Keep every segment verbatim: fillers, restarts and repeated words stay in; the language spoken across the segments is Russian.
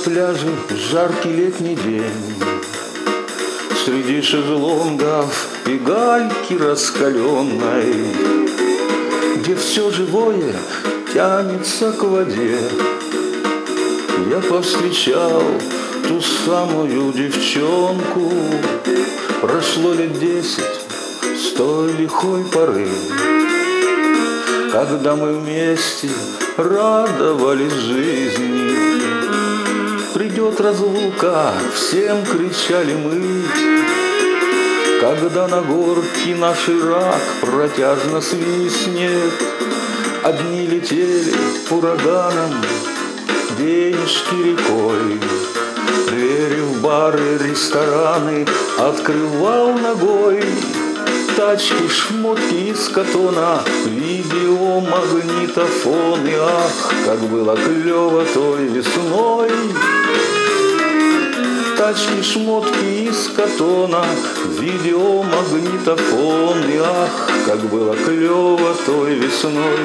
пляже жаркий летний день, среди шезлонгов и гальки раскаленной, где все живое тянется к воде, я повстречал ту самую девчонку. Прошло лет десять с той лихой поры, когда мы вместе радовались жизни. Придет разлука, всем кричали мы, когда на горке наш рак протяжно свистнет. Одни летели ураганом, денежки рекой, двери в бары, рестораны открывал ногой. Тачки, шмотки из катона, видео, магнитофон. И ах, как было клево той весной. Тачки, шмотки из катона, видео, магнитофон. И ах, как было клево той весной.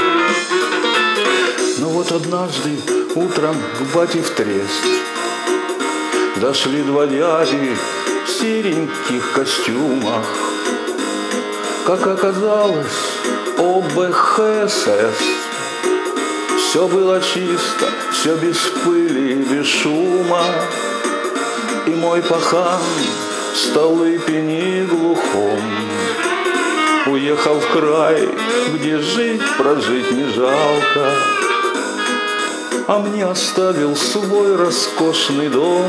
Но вот однажды утром к бате в трест дошли два дяди в сереньких костюмах. Как оказалось, оба ХСС. Все было чисто, все без пыли и без шума. И мой пахан с Столыпине глухом уехал в край, где жить, прожить не жалко, а мне оставил свой роскошный дом,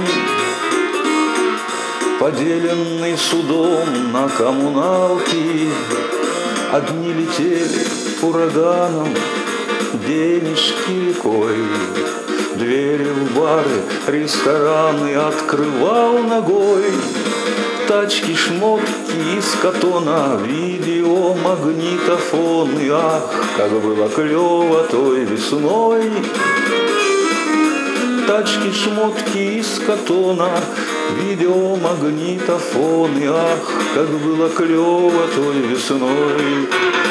поделенный судом на коммуналки. Одни летели ураганом, денежки рекой, двери в бары, рестораны открывал ногой. Тачки, шмотки из катона, видео, магнитофон. И ах, как было клево той весной. Тачки, шмотки из катона, видео, магнитофон. И ах, как было клево той весной.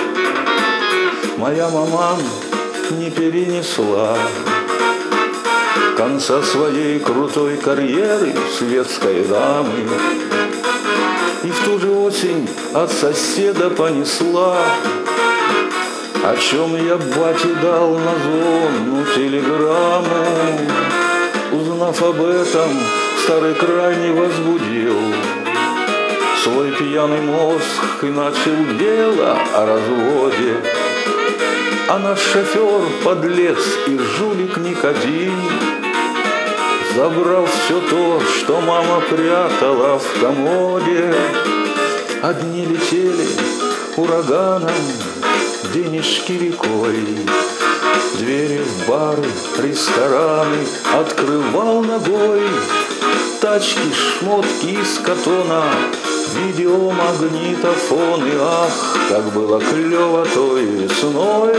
Моя маман не перенесла конца своей крутой карьеры светской дамы, и в ту же осень от соседа понесла, о чем я бате дал на зону телеграмму. Узнав об этом, старый крайне возбудил свой пьяный мозг и начал дело о разводе. А наш шофер, подлец и жулик Никодим, забрал все то, что мама прятала в комоде. Одни летели ураганом, денежки рекой, двери в бары, рестораны открывал ногой. Тачки, шмотки из катона, видео, магнитофон. И ах, как было клево той весной.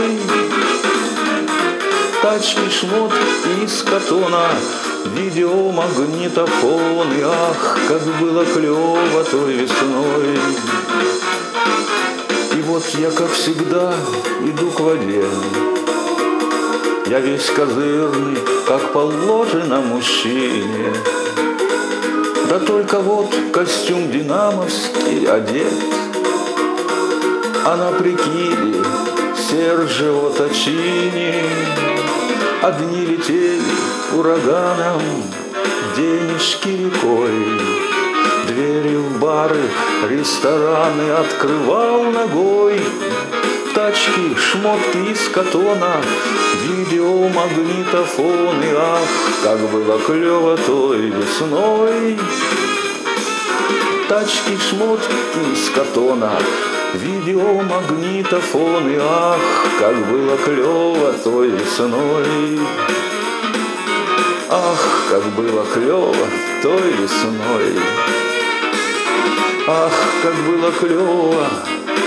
Тачки, шмотки из катона, видео, магнитофон. И ах, как было клево той весной. И вот я, как всегда, иду к воде. Я весь козырный, как положено мужчине. Да только вот костюм динамовский одет, а на прикиде Серджио Точини. Одни летели ураганом, денежки рекой, двери в бары, рестораны открывал ногой. Тачки, шмотки из катона, видео, магнитофон. И ах, как было клево той весной. Тачки, шмотки из катона, видео, магнитофон. И ах, как было клево той весной. Ах, как было клево той весной. Ах, как было клево